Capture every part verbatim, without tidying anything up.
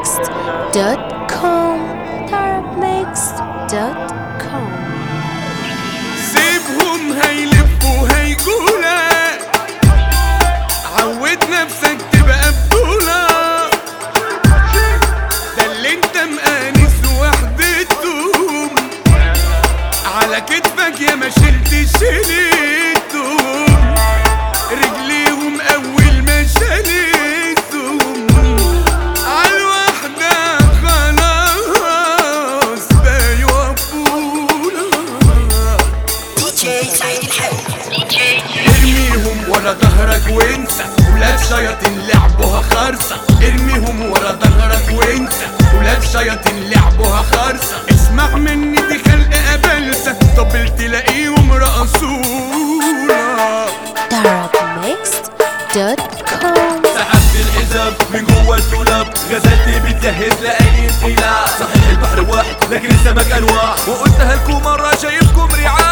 mixed dot com tarab mixed dot com. سيبهم هيلفوا هيجولك، عود نفسك تبقى بطولة، ده اللي انت مقانس وحدتهم، على كتفك يا ما شلت شيلتهم، رجليهم اول ما شالتهم، عالوحدة خلاص بيوقفونا. ارميهم ورا ظهرك وانسى، ولاد شياطين لعبوها خرصة، ارميهم ورا ظهرك وانسى، ولاد شياطين لعبوها خرصة، اسمع مني دي خلق قبلسة، طبل تلاقيهم رقصونا. tarab mixed dot com. سحبت الحزام من جوه الدولاب، غزلت بتجهز لأي انقلاب، صحيح البحر واحد لكن السمك أنواع، وقلتها لكم مرة شايفكم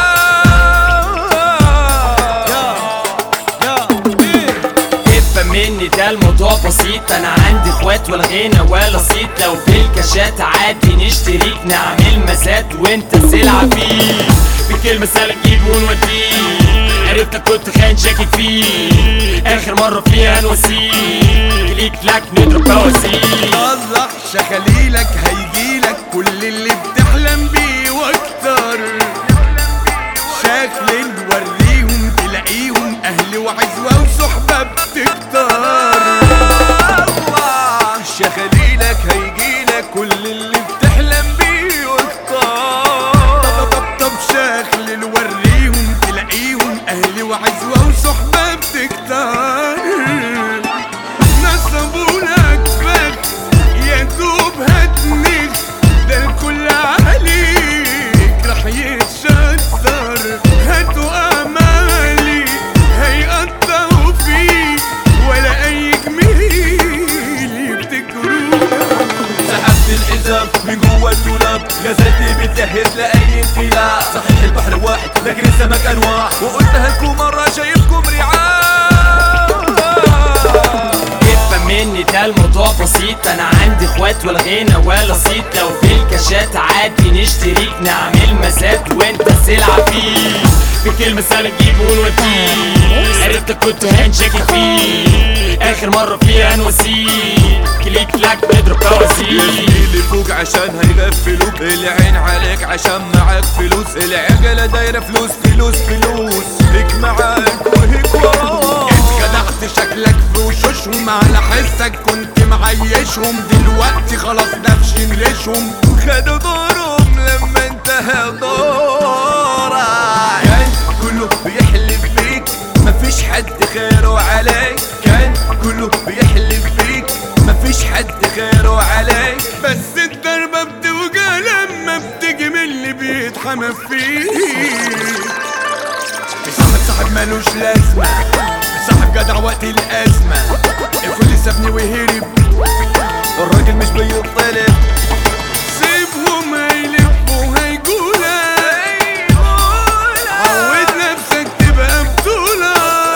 مني ده الموضوع بسيط، انا عندي اخوات ولا غنى ولا صيت، لو في الكاشات عادي نشتريك نعمل مزاد وانت السلعة فيه، بكلمة سهلة تجيب ونوديه، عرفتك كنت خاين شاكك فيه، اخر مرة فيها نواسيك، ليك لك نضرب بواسيك. الله شخليلك هيجيلك كل اللي بتحلم بيه واكتر، شكل نوريهم تلاقيهم اهل وعزوة وصحبة بتكتر. الله شخليلك هيجيلك كل اللي بتحلم بيه واكتر، طب طب شكل نوريهم تلاقيهم اهل وعزوة وصحبة بتكتر، نصبولك بخت يا دوب هتنخ، ده الكل عليك رح يتشطر، هاتوا امالي هيقطعوا فيك ولا اي جميل يبتكرونا. سحبت الحزام من جوه الدولاب، غزلت بتجهز لأي انقلاب، صحيح البحر واحد لكن السمك أنواع، وقلتها لكم مرة شايفكم رعاة. افهم مني ده الموضوع بسيط، انا عندي اخوات ولا غنى ولا صيت، لو في الكاشات عادي نشتريك نعمل مزاد وانت السلعة فيه، بكلمة سهلة تجيب ونوديه، عرفتك كنت هان شاكك فيه، اخر مرة فيها نواسيك، كليك لك نضرب بواسيك. يا زميلي فوق عشان هيغفلوك، العين عليك عشان معاك فلوس، العجلة دايرة فلوس فلوس فلوس، هيك معاك وهيك وراك، اتخدعت شكلك في وشوشهم، على حسك كنت معيشهم، دلوقتي خلاص نفشين ريشهم، خدوا دورهم لما انتهى دورك، كان كله بيحلف بيك مفيش حد خيره عليك، كان كله بيحلف بيك مفيش حد خيره عليك، بس الضربة بتوجع لما بتجي من اللي بيتحمى فيك. صاحب صاحب مالوش لازمة، صاحب جدع وقت الأزمة، الكل سابني وهرب، الراجل مش بيطلب، سيبهم هيلفوا هيجولك، عود نفسك تبقى بطولة،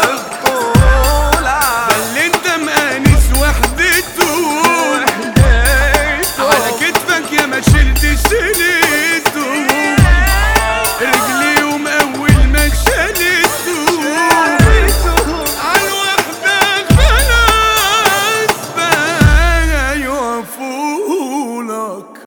ده اللي انت مقانس وحدتهم، على كتفك يا ما شلت شيلتهم، رجليهم اول ما شالتهم، عالوحدة خلاص بقى يوقفولك.